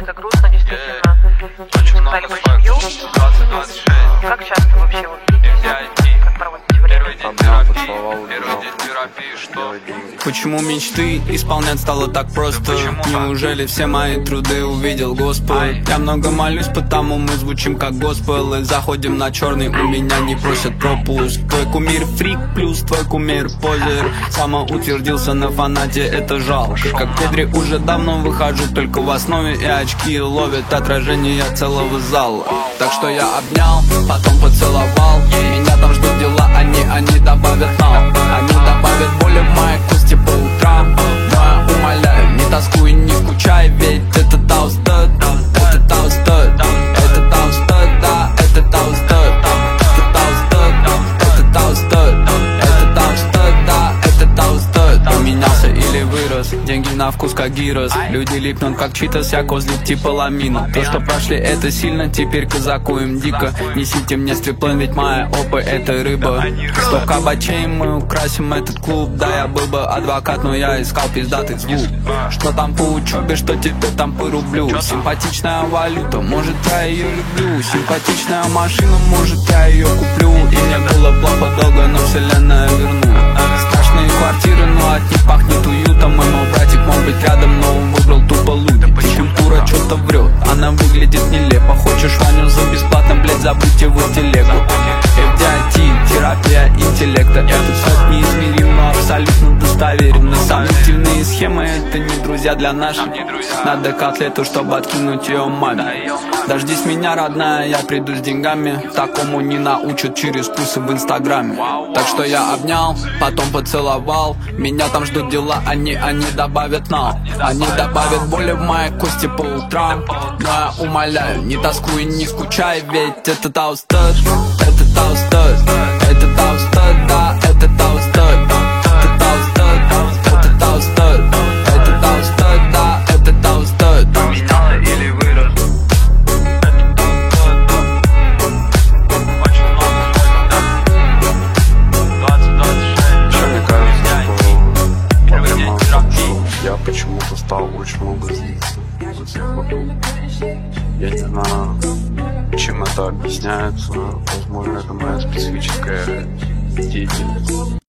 это грустно, действительно. Очень много Стали большим ю. 20-26. Как часто вообще вот как проводите время? Первый день терапии, что? Почему мечты исполнять стало так просто? Неужели все мои труды увидел Господь? Я много молюсь, потому мы звучим как госпел. И заходим на черный, у меня не просят пропуск. Твой кумир фрик, плюс твой кумир позер. Самоутвердился на фанате, это жалко. Как Педри уже давно выхожу только в основе. И очки ловят отражение целого зала. Так что я обнял, потом поцеловал. Меня там ждут дела, они добавят нам. Они добавят боли в моей кости по утрам. Но я умоляю, не тоскуй, не скучай, ведь это таустед, это таустед, это таустед, да, это таустед, это таустед, это таустед, это таустед, да, это таустед. Поменялся или вырос, деньги на вкус как гирос. Люди липнут как читас, я козлик типа ламина. То, что прошли, это сильно, теперь казаку им дико. Несите мне стриплен, ведь моя опа это рыба. 100 кабачей, мы украсим этот клуб. Да, я был бы адвокат, но я искал пиздатый звук. Что там по учебе, что тебе там по рублю? Симпатичная валюта, может я ее люблю. Симпатичная машина, может я ее куплю. И мне было плохо долго, но вселенная вернула. Страшные квартиры, но от них пахнет уютом. И мой братик мог быть рядом, но он выбрал тупо луди. Культура что-то врет, она выглядит нелепо. Хочешь Ваню за бесплатно, блять, забудь его телегу. FDIT, терапия интеллекта. Этот свет неизмерим, но абсолютно достоверен. Сомнительные схемы, это не друзья для наших. Надо котлету, чтобы откинуть ее маме. Дождись меня, родная, я приду с деньгами. Такому не научат через курсы в инстаграме. Так что я обнял, потом поцеловал. Меня там ждут дела, они добавят нам. Они добавят боли в моей кости по утрам. Но я умоляю, не тоскуй, не скучай, ведь это таустед, это таустед, это таустед, да, это таустед, это таустед, это таустед, это таустед, да, это таустед. Поменялся или вырос? Очень много да? 20-26. Еще мне кажется, Первый день терапии. я почему-то стал очень много злиться за всех вокруг. Я не знаю, чем это объясняется. Возможно, это моя специфическая деятельность.